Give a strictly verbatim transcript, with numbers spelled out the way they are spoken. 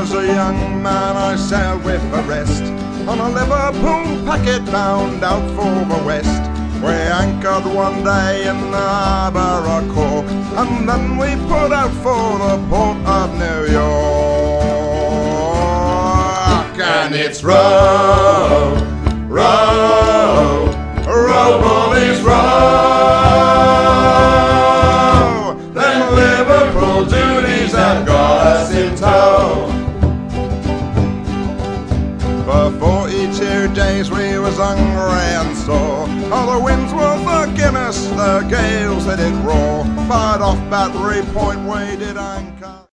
was a young man, I sailed with the rest on a Liverpool packet bound out for the west. We anchored one day in the harbour of Cork, and then we put out for the port of New York. And it's row, row, row, bullies, row. Them Liverpool duties have got us in tow. For forty-two days we was hungry and sore. Oh, the winds were forging us, the gales they did roar. But off Battery Point we did anchor.